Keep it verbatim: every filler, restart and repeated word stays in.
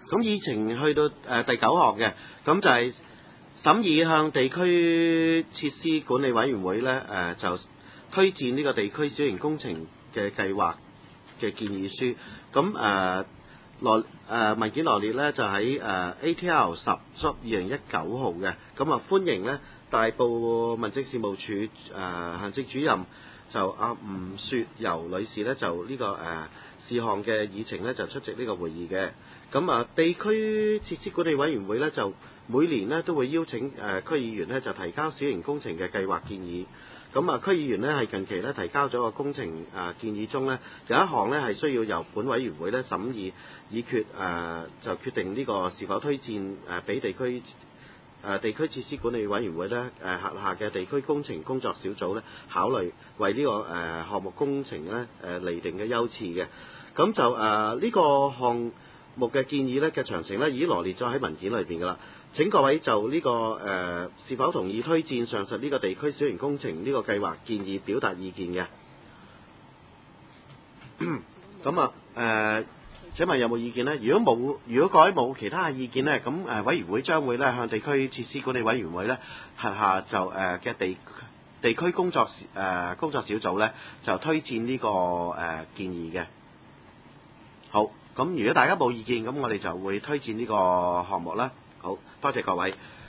咁議程去到誒、呃、第九項嘅，咁就係審議向地區設施管理委員會咧誒、呃、就推薦呢個地區小型工程嘅計劃嘅建議書。咁誒羅誒文件羅列咧就喺誒 A T L 十縮二零一九號嘅。咁啊歡迎咧大埔民政事務處誒、呃、行政主任就阿吳雪柔女士咧就呢、這個誒、呃、事項嘅議程咧就出席呢個會議嘅。咁啊，地區設施管理委員會咧就每年咧都會邀請誒、呃、區議員咧就提交小型工程嘅計劃建議。咁啊，區議員咧係近期咧提交咗個工程誒、呃、建議中咧有一項咧係需要由本委員會咧審議，以決誒、呃、就決定呢個是否推薦誒俾、呃、地區誒、呃、地區設施管理委員會咧誒轄下嘅地區工程工作小組咧考慮為呢、這個誒、呃、項目工程咧誒釐定嘅優次嘅。咁就誒呢、呃這個項目嘅建議咧嘅詳情咧已經羅列咗喺文件裏邊㗎啦。請各位就呢、這個誒、呃、是否同意推薦上述呢個地區小型工程呢個計劃建議表達意見嘅。咁啊誒，請問有冇意見呢？如果冇，如果各位冇其他嘅意見呢，咁誒、呃、委員會將會咧向地區設施管理委員會咧轄下就誒嘅、呃、地地區工作誒、呃、工作小組咧就推薦呢、這個誒、呃、建議嘅。好，咁如果大家冇意見，咁我哋就會推薦呢個項目啦。好多謝各位。